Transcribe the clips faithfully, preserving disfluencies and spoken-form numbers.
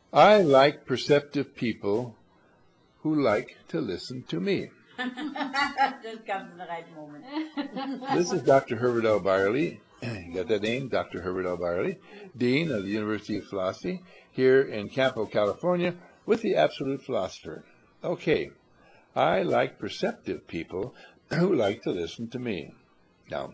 I like perceptive people who like to listen to me. Just comes in the right moment. This is Doctor Herbert L. Byerly. You got that name? Doctor Herbert L. Byerly, Dean of the University of Philosophy, here in Campo, California, with the Absolute Philosopher. Okay, I like perceptive people who like to listen to me. Now,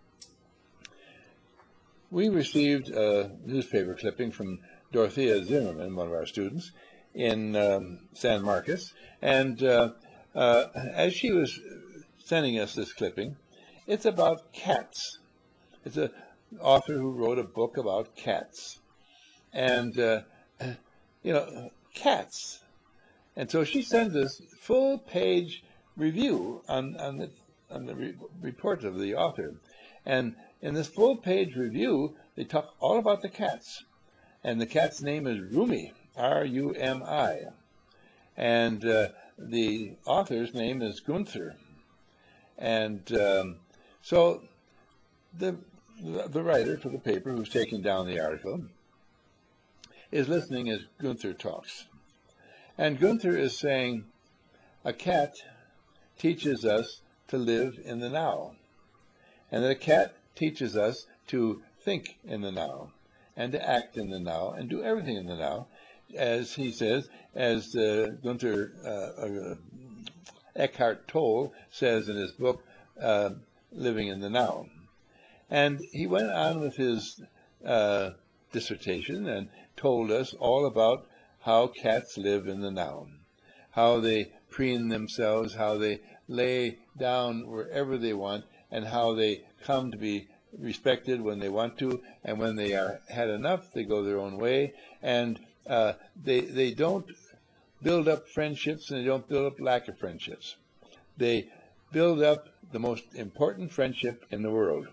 we received a newspaper clipping from Dorothea Zimmerman, one of our students, in um, San Marcos, and uh, uh, as she was sending us this clipping, it's about cats. It's an author who wrote a book about cats, and uh, you know, cats. And so she sends us full-page review on on the on the re- report of the author, and in this full-page review, they talk all about the cats, and the cat's name is Rumi, R U M I, and uh, the author's name is Gunther, and um, so the the writer for the paper who's taking down the article is listening as Gunther talks. And Gunther is saying, a cat teaches us to live in the now. And a cat teaches us to think in the now, and to act in the now, and do everything in the now. As he says, as uh, Gunther uh, uh, Eckhart Tolle says in his book, uh, Living in the Now. And he went on with his uh, dissertation and told us all about how cats live in the now, how they preen themselves, how they lay down wherever they want, and how they come to be respected when they want to, and when they are had enough, they go their own way, and uh, they they don't build up friendships, and they don't build up lack of friendships. They build up the most important friendship in the world.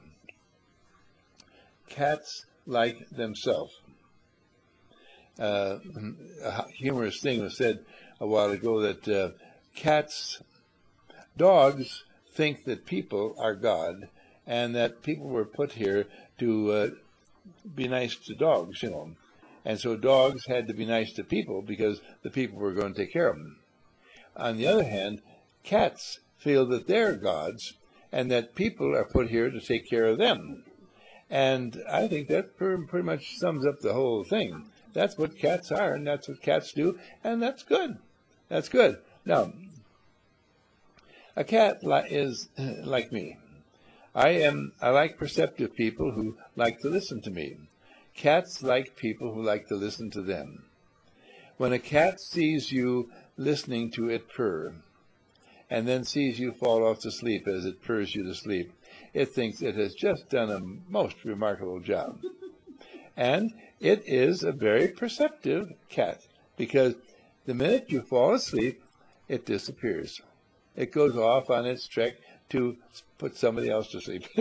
Cats like themselves. Uh, a humorous thing was said a while ago that uh, cats, dogs think that people are God, and that people were put here to uh, be nice to dogs, you know. And so dogs had to be nice to people because the people were going to take care of them. On the other hand, cats feel that they're gods and that people are put here to take care of them. And I think that pretty much sums up the whole thing. That's what cats are, and that's what cats do, and that's good. That's good. Now, a cat li- is like me. I am. I like perceptive people who like to listen to me. Cats like people who like to listen to them. When a cat sees you listening to it purr, and then sees you fall off to sleep as it purrs you to sleep, it thinks it has just done a most remarkable job. And it is a very perceptive cat, because the minute you fall asleep, it disappears. It goes off on its trek to put somebody else to sleep.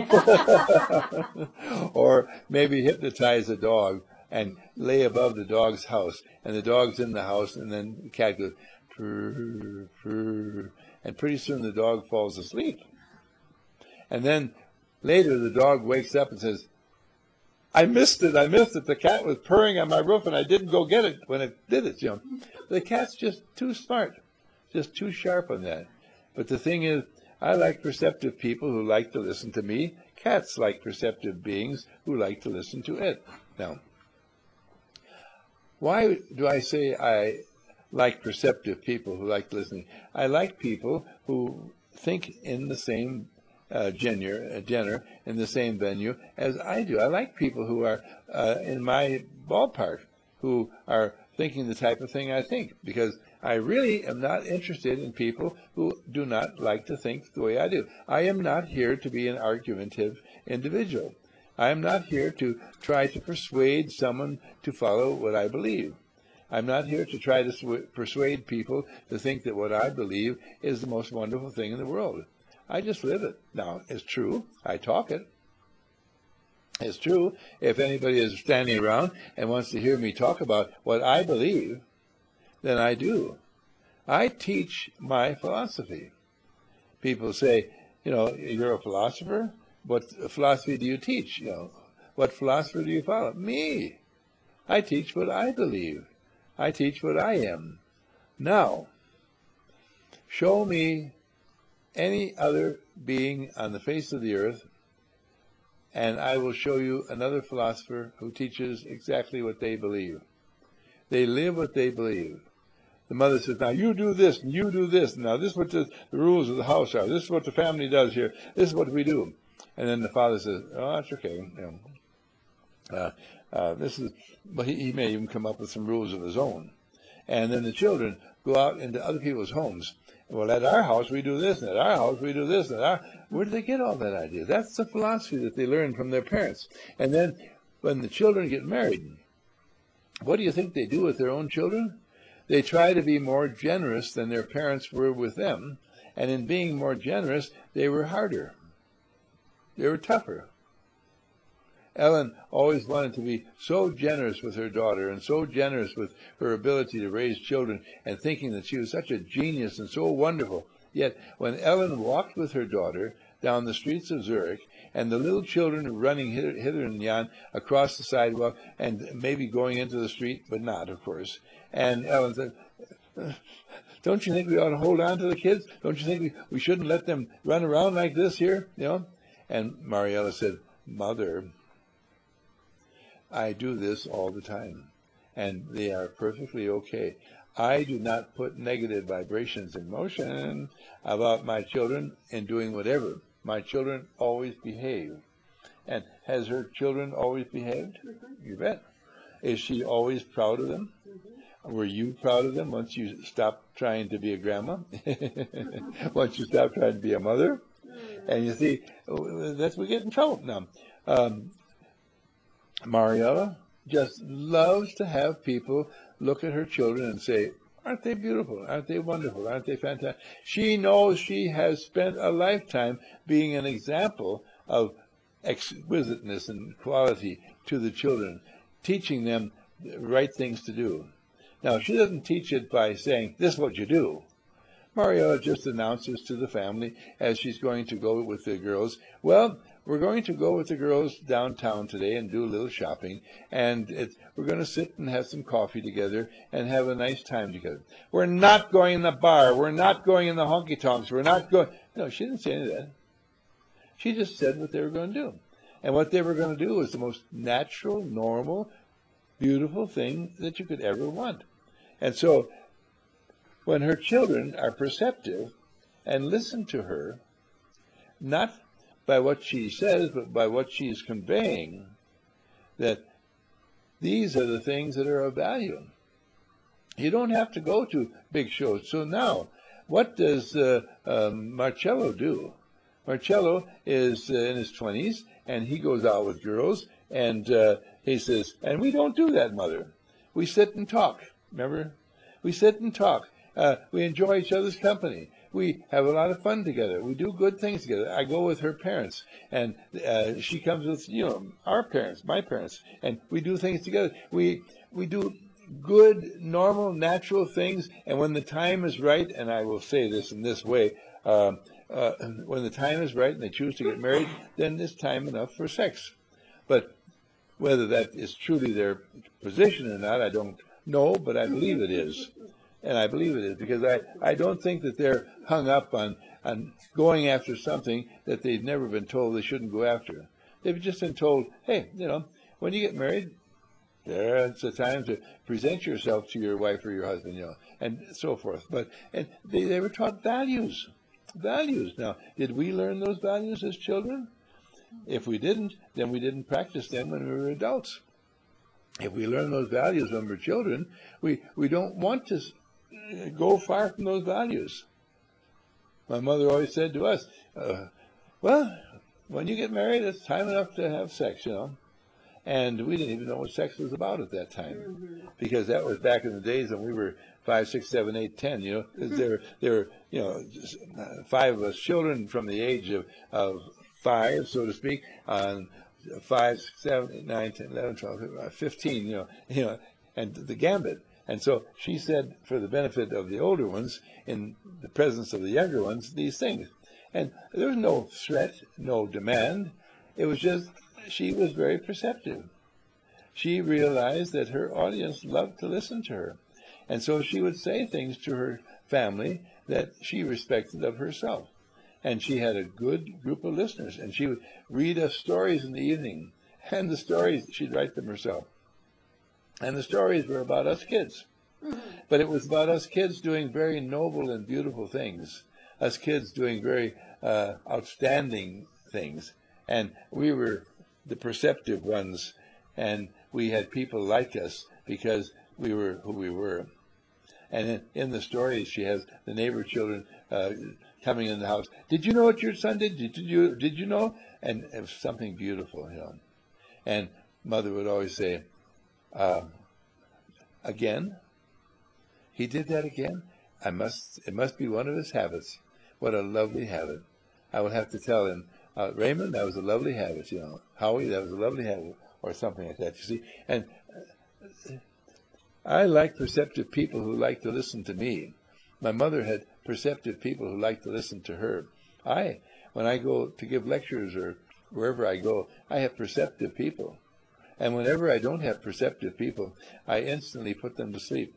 Or maybe hypnotize a dog and lay above the dog's house, and the dog's in the house, and then the cat goes, purr, purr, and pretty soon the dog falls asleep. And then later the dog wakes up and says, I missed it, I missed it. The cat was purring on my roof and I didn't go get it when it did it, you know. The cat's just too smart, just too sharp on that. But the thing is, I like perceptive people who like to listen to me. Cats like perceptive beings who like to listen to it. Now, why do I say I like perceptive people who like listening? I like people who think in the same uh, genre, uh, genre, in the same venue as I do. I like people who are uh, in my ballpark, who are thinking the type of thing I think, because I really am not interested in people who do not like to think the way I do. I am not here to be an argumentative individual. I am not here to try to persuade someone to follow what I believe. I'm not here to try to sw- persuade people to think that what I believe is the most wonderful thing in the world. I just live it. Now, it's true. I talk it. It's true. If anybody is standing around and wants to hear me talk about what I believe, then I do. I teach my philosophy. People say, you know, you're a philosopher? What philosophy do you teach? You know, what philosopher do you follow? Me. I teach what I believe. I teach what I am. Now, show me any other being on the face of the earth, and I will show you another philosopher who teaches exactly what they believe. They live what they believe. The mother says, now you do this, and you do this. Now this is what the, the rules of the house are. This is what the family does here. This is what we do. And then the father says, oh, that's okay. You know, uh, uh, this is, well, he, he may even come up with some rules of his own. And then the children go out into other people's homes. Well, at our house we do this, and at our house we do this. And our, where did they get all that idea? That's the philosophy that they learned from their parents. And then when the children get married, what do you think they do with their own children? They try to be more generous than their parents were with them, and in being more generous, they were harder. They were tougher. Ellen always wanted to be so generous with her daughter and so generous with her ability to raise children and thinking that she was such a genius and so wonderful. Yet when Ellen walked with her daughter down the streets of Zurich and the little children running hither, hither and yon across the sidewalk and maybe going into the street, but not, of course, and Ellen said, don't you think we ought to hold on to the kids? Don't you think we, we shouldn't let them run around like this here? You know? And Mariella said, Mother, I do this all the time, and they are perfectly okay. I do not put negative vibrations in motion about my children in doing whatever. My children always behave. And has her children always behaved? Mm-hmm. You bet. Is she always proud of them? Mm-hmm. Were you proud of them once you stopped trying to be a grandma? Once you stopped trying to be a mother? Mm-hmm. And you see, that's we get in trouble now. Um, Mariella just loves to have people look at her children and say, aren't they beautiful? Aren't they wonderful? Aren't they fantastic? She knows she has spent a lifetime being an example of exquisiteness and quality to the children, teaching them the right things to do. Now, she doesn't teach it by saying, this is what you do. Mariella just announces to the family as she's going to go with the girls, well, we're going to go with the girls downtown today and do a little shopping, and it's, we're going to sit and have some coffee together and have a nice time together. We're not going in the bar. We're not going in the honky-tonks. We're not going... No, she didn't say any of that. She just said what they were going to do. And what they were going to do was the most natural, normal, beautiful thing that you could ever want. And so when her children are perceptive and listen to her, not by what she says, but by what she is conveying, that these are the things that are of value. You don't have to go to big shows. So now, what does uh, uh, Marcello do? Marcello is uh, in his twenties, and he goes out with girls, and uh, he says, and we don't do that, Mother. We sit and talk, remember? We sit and talk. Uh, we enjoy each other's company. We have a lot of fun together. We do good things together. I go with her parents, and uh, she comes with, you know, our parents, my parents, and we do things together. We we do good, normal, natural things, and when the time is right, and I will say this in this way, uh, uh, when the time is right and they choose to get married, then it's time enough for sex. But whether that is truly their position or not, I don't know, but I believe it is. And I believe it is, because I, I don't think that they're hung up on, on going after something that they've never been told they shouldn't go after. They've just been told, hey, you know, when you get married, there's a time to present yourself to your wife or your husband, you know, and so forth. But and they, they were taught values, values. Now, did we learn those values as children? If we didn't, then we didn't practice them when we were adults. If we learn those values when we're children, we, we don't want to go far from those values. My mother always said to us, uh, well, when you get married, it's time enough to have sex, you know. And we didn't even know what sex was about at that time, mm-hmm. because that was back in the days when we were five, six, seven, eight, ten, you know. Mm-hmm. There, there were, you know, five of us children from the age of, of five, so to speak, on five, six, seven, eight, nine, ten, eleven, twelve, fifteen, you know, you know, and the gambit. And so she said, for the benefit of the older ones, in the presence of the younger ones, these things. And there was no threat, no demand. It was just, she was very perceptive. She realized that her audience loved to listen to her. And so she would say things to her family that she respected of herself. And she had a good group of listeners. And she would read us stories in the evening. And the stories, she'd write them herself. And the stories were about us kids. But it was about us kids doing very noble and beautiful things. Us kids doing very uh, outstanding things. And we were the perceptive ones. And we had people like us because we were who we were. And in, in the stories, she has the neighbor children uh, coming in the house. Did you know what your son did? Did you did you know? And it was something beautiful, you know. And mother would always say, uh, "Again, he did that again. I must. It must be one of his habits. What a lovely habit. I would have to tell him, uh, Raymond, that was a lovely habit. You know, Howie, that was a lovely habit, or something like that. You see, and." Uh, I like perceptive people who like to listen to me. My mother had perceptive people who like to listen to her. I, when I go to give lectures or wherever I go, I have perceptive people. And whenever I don't have perceptive people, I instantly put them to sleep.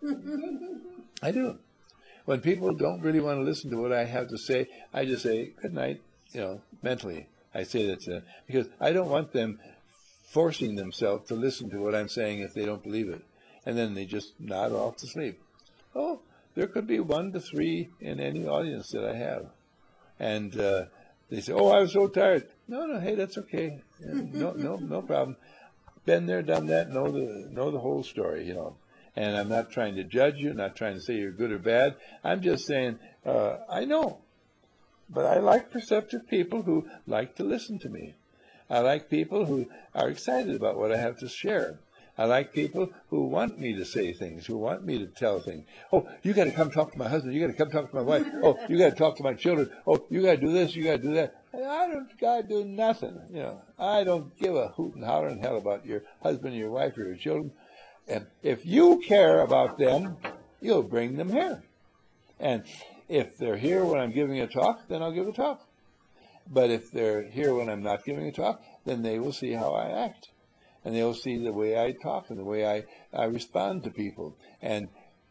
I do. When people don't really want to listen to what I have to say, I just say, good night, you know, mentally. I say that to them. Because I don't want them forcing themselves to listen to what I'm saying if they don't believe it. And then they just nod off to sleep. Oh, there could be one to three in any audience that I have. And uh, they say, oh, I was so tired. No, no, hey, that's okay. No, no, no problem. Been there, done that, know the, know the whole story, you know. And I'm not trying to judge you, not trying to say you're good or bad. I'm just saying, uh, I know. But I like perceptive people who like to listen to me. I like people who are excited about what I have to share. I like people who want me to say things, who want me to tell things. Oh, you got to come talk to my husband. You got to come talk to my wife. Oh, you got to talk to my children. Oh, you got to do this. You got to do that. I don't got to do nothing. You know, I don't give a hoot and holler in hell about your husband, your wife, or your children. And if you care about them, you'll bring them here. And if they're here when I'm giving a talk, then I'll give a talk. But if they're here when I'm not giving a talk, then they will see how I act. And they'll see the way I talk and the way I, I respond to people. And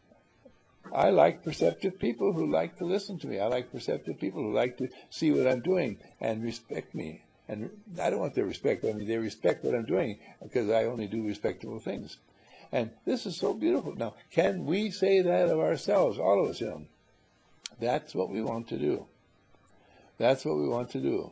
I like perceptive people who like to listen to me. I like perceptive people who like to see what I'm doing and respect me. And I don't want their respect. I mean, they respect what I'm doing because I only do respectable things. And this is so beautiful. Now, can we say that of ourselves, all of us, you know? That's what we want to do. That's what we want to do.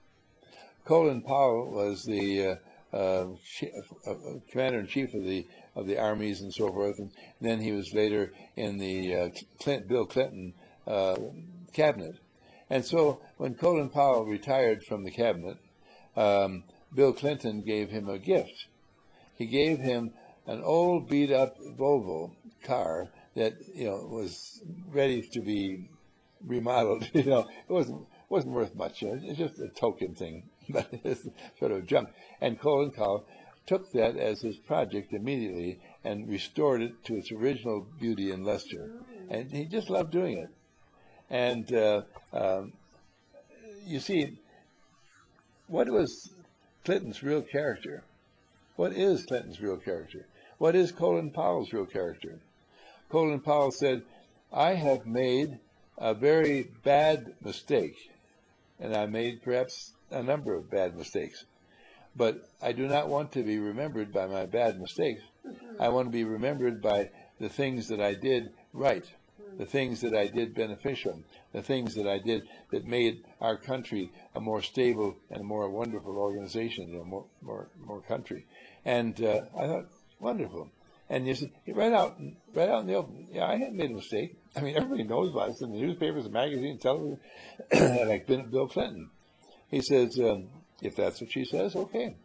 Colin Powell was the... Uh, Uh, uh, commander-in-chief of the of the armies and so forth, and then he was later in the uh, Clint, Bill Clinton uh, cabinet. And so when Colin Powell retired from the cabinet, um, Bill Clinton gave him a gift. He gave him an old beat-up Volvo car that you know was ready to be remodeled. You know, it wasn't wasn't worth much. It's just a token thing. But it's sort of junk. And Colin Powell took that as his project immediately and restored it to its original beauty in luster. And he just loved doing it. And uh, um, you see, what was Clinton's real character? What is Clinton's real character? What is Colin Powell's real character? Colin Powell said, I have made a very bad mistake, and I made perhaps a number of bad mistakes. But I do not want to be remembered by my bad mistakes. I want to be remembered by the things that I did right, the things that I did beneficial, the things that I did that made our country a more stable and a more wonderful organization, you know, more more more country. And uh, I thought, wonderful. And you see, right out, right out in the open, yeah, I hadn't made a mistake. I mean, everybody knows about it. It's in the newspapers, the magazines, television, like Bill Clinton. He says, um, if that's what she says, okay.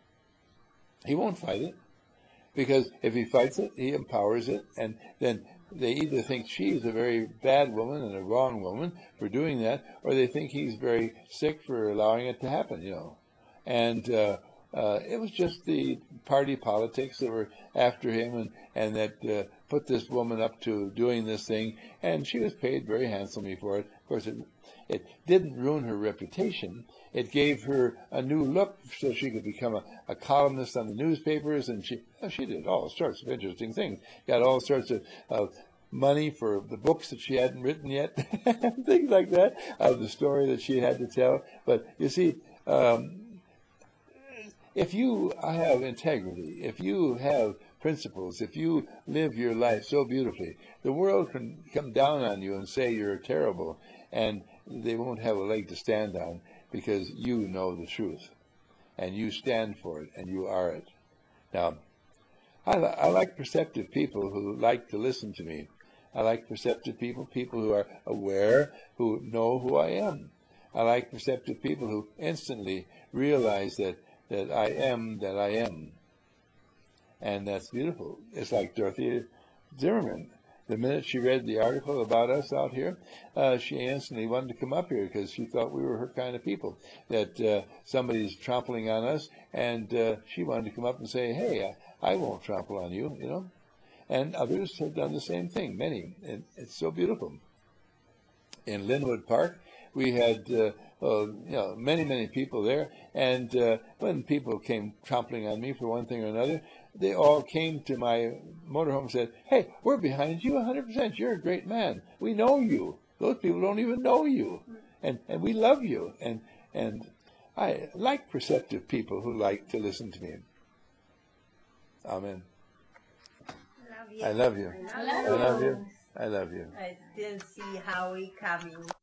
He won't fight it, because if he fights it, he empowers it, and then they either think she's a very bad woman and a wrong woman for doing that, or they think he's very sick for allowing it to happen, you know. And uh, uh, it was just the party politics that were after him, and, and that uh, put this woman up to doing this thing, and she was paid very handsomely for it. Of course, it, it didn't ruin her reputation. It gave her a new look so she could become a, a columnist on the newspapers, and she she did all sorts of interesting things. Got all sorts of, of money for the books that she hadn't written yet, things like that, of the story that she had to tell. But you see, um, if you have integrity, if you have principles, if you live your life so beautifully, the world can come down on you and say you're terrible, and they won't have a leg to stand on because you know the truth, and you stand for it, and you are it. Now, I, li- I like perceptive people who like to listen to me. I like perceptive people, people who are aware, who know who I am. I like perceptive people who instantly realize that, that I am that I am. And that's beautiful. It's like Dorothea Zimmerman. The minute she read the article about us out here, uh, she instantly wanted to come up here because she thought we were her kind of people, that uh, somebody's trampling on us, and uh, she wanted to come up and say, hey, I, I won't trample on you, you know. And others have done the same thing, many. And it's so beautiful. In Linwood Park, we had uh, uh, you know, many, many people there. And uh, when people came trampling on me for one thing or another, they all came to my motorhome and said, hey, we're behind you one hundred percent. You're a great man. We know you. Those people don't even know you. And, and we love you. And, and I like perceptive people who like to listen to me. Amen. Love you. I love you. I I love love you. you. I love you. I still see Howie coming.